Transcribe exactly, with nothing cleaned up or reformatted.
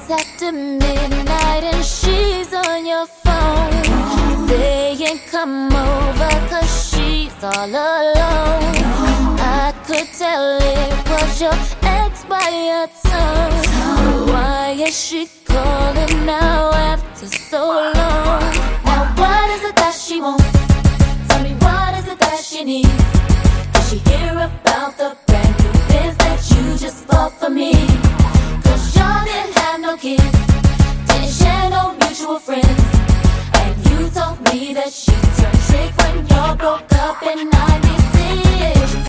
It's after midnight and she's on your phone, saying come over cause she's all alone. I could tell it was your ex by your tone. Why is she calling now after so long? Now what is it that she wants? Tell me what is it that she needs? Did she hear about the brand new biz that you just bought for me? Cause y'all didn't have no kids.